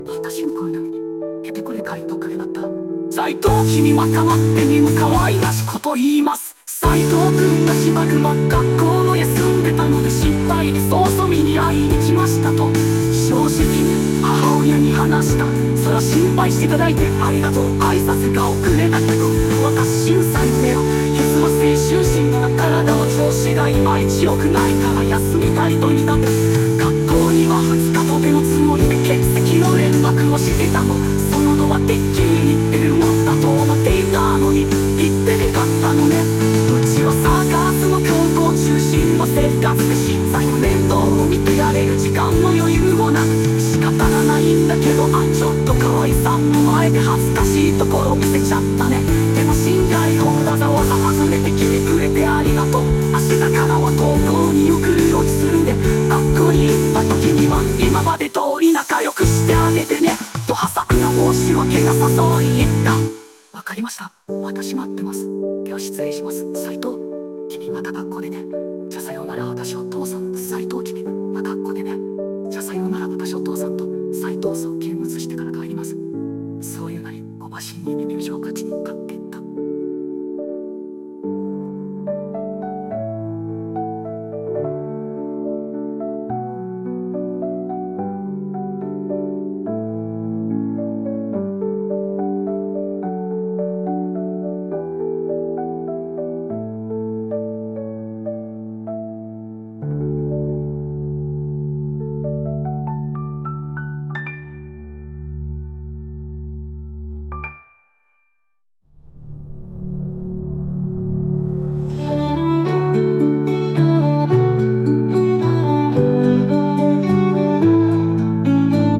私の声なのに出てくれ回答くれだった。斎藤君また待ってにも可愛らしいこと言います。斎藤君がしばくま学校の休んでたので心配で早々に会いに来ましたと正直に母親に話した。そら心配していただいてありがとう。挨拶が遅れたけど私審査に目を傷は青春心が体の調子がいまいち良くないから休みたいと言った。学校には2日とてのつもりで欠席の連絡をしてたの。その度はてっきり言ってるもんだと思っていたのに言ってなかったのね。うちはサーカスの強行中心の生活で審査の面倒を見てやれる時間の余裕もなく仕方がないんだけどちょっと河合さんの前で恥ずかしいところ見せちゃったね。でも信頼をわざわざ外れてきてくれてありがとう。明日からは東京に送るようにするんで学校に行った時には今まで通り仲良くしてあげてねと破作な申し訳なさそうに言った。わかりました。私待ってます。では失礼します。斉藤君また学校でね。じゃあさようなら。私お父さん。斉藤君また学校でね。じゃあさようなら。私お父さんと斉藤さんを見物してから帰ります。そういうなりおばしんに耳以上勝ちに勝って